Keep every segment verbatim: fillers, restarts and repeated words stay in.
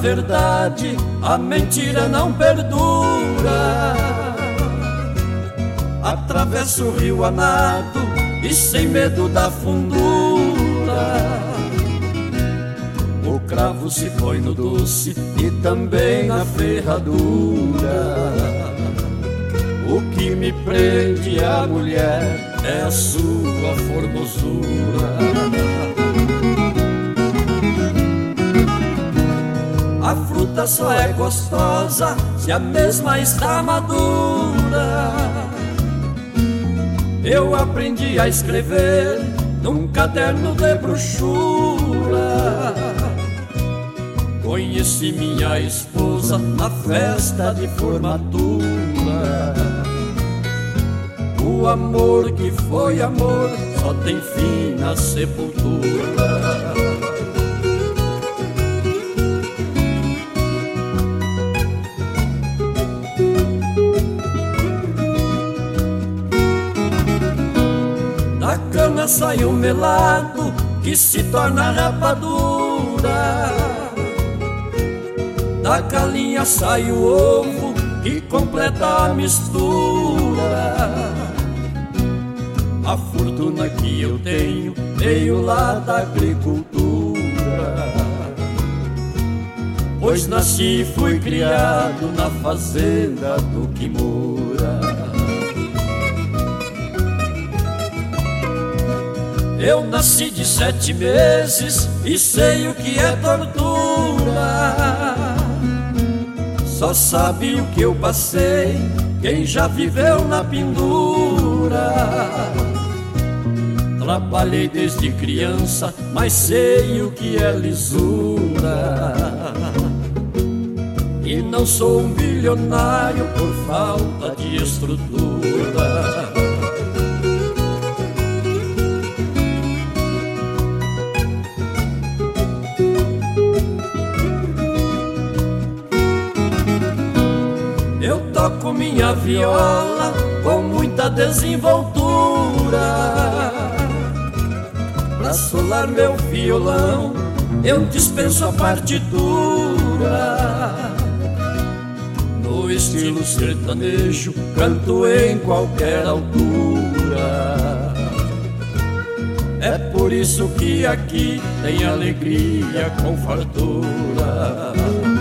verdade, a mentira não perdura. Atravesso o rio a nado e sem medo da fundura. O cravo se põe no doce e também na ferradura. O que me prende a mulher é a sua formosura. A fruta só é gostosa se a mesma está madura. Eu aprendi a escrever num caderno de brochura. Conheci minha esposa na festa de formatura. O amor que foi amor só tem fim na sepultura. Da cana sai um melado que se torna rapadura. Da galinha sai o ovo que completa a mistura. A fortuna que eu tenho veio lá da agricultura, pois nasci e fui criado na fazenda do Kimura. Eu nasci de sete meses e sei o que é tortura. Só sabe o que eu passei quem já viveu na pendura. Trabalhei desde criança, mas sei o que é lisura. E não sou um bilionário por falta de estrutura. Eu toco minha viola com muita desenvoltura. Pra solar meu violão eu dispenso a partitura. No estilo sertanejo canto em qualquer altura. É por isso que aqui tem alegria com fartura.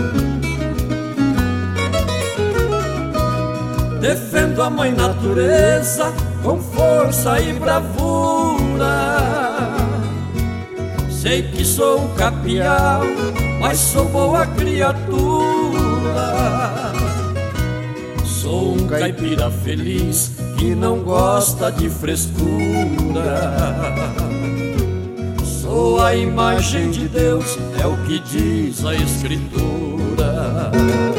Defendo a mãe natureza com força e bravura. Sei que sou um capial, mas sou boa criatura. Sou um caipira feliz que não gosta de frescura. Sou a imagem de Deus, é o que diz a Escritura.